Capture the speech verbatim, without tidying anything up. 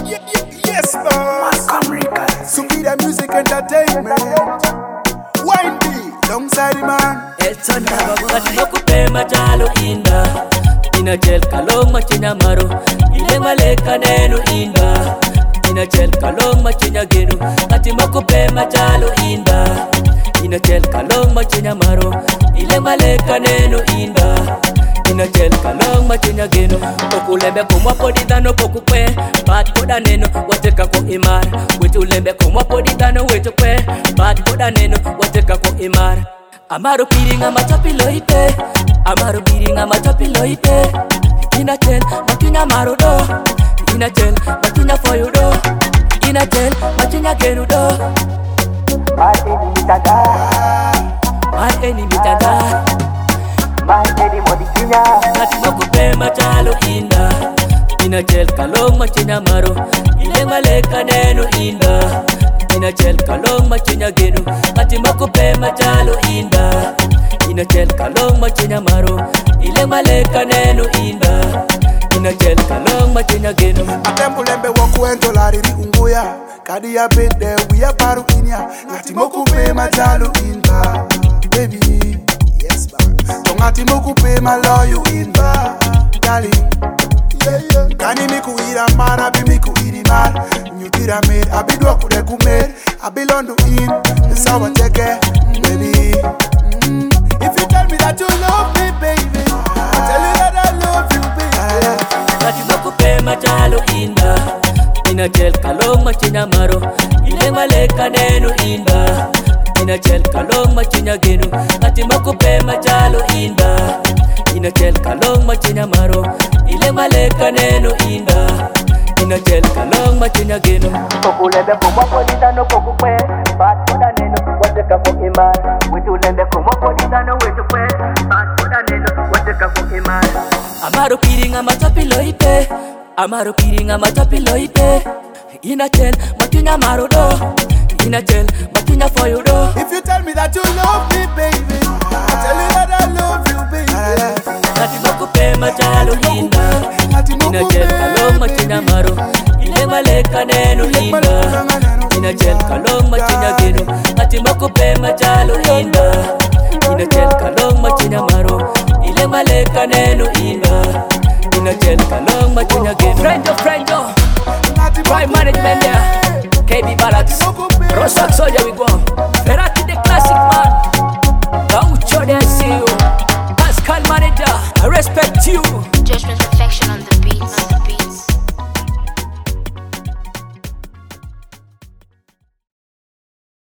Ye- ye- Yes, boss. Superior music entertainment. Wine B, alongside the man. Elton Kati makupe majalo inda Ina jel kalong machinya maro Ile maleka nenu inda Ina jel kalong machinya genu Kati makupe majalo inda Ina jel kalong machinya maro Ile maleka nenu inda Ina jel kalong machinya genu Pokulembe kumwa podidano pokukwe Bat koda nenu wateka ko imar Wetulembe kumwa podidano wetukwe Bat koda nenu wateka ko imar Amaro piringa matapilo ite Amaro piringa matapilo ite Inatel makinya marudo Inatel makinya foyudo Inatel makinya gerudo My enemy tada My enemy tada My enemy modikinya Nati makupe machalo inda Inatel kalong makinya maro Ile maleka nenu inda Ina jel kalong machinya genu Kati makupe majalo inda Ina jel kalong machinya maro Ile maleka nenu inda Ina jel kalong machinya genu Atembulembe wakuento lariri unguya Kadi ya bende wiya paru inya Ngati mokupe majalo inda Baby, yes boss. Tongati mokupe maloyu inda Darling, yeah, yeah. Kani miku ira mara bi miku iri mar Nyutira mer, abidwa kude kumer Abilondo in, this how I take it, baby. Mm. If you tell me that you love me, baby, I tell you that I love you, baby. Kati makupe majalo inda Ina jel kalong machinya maro Ile maleka nenu inda Ina jel kalong machinya genu Kati makupe majalo inda Ina jel kalong machinya maro Ile maleka nenu inda Ina jel kalong machinya genu Pokulebe kumwa podidano pokukwe Bat koda nenu wateka ko imar Wetulembe kumwa podidano wetukwe Bat koda nenu wateka ko imar Amaro piringa matapilo ite Amaro piringa matapilo ite Ina jel makinya marudo Ina jel makinya foyudo If you tell me that you love me, baby, I tell you that I love you, baby. Kati makupe majalo inda Ina jel kalong machinya maro Ile maleka nenu inda Ina jel kalong machinya genu Kati makupe majalo inda Ina jel kalong machinya maro Ile maleka nenu inda Ina jel kalong machinya genu Friendo, friendo Prime management there K B Ballads Rosak Soldier we go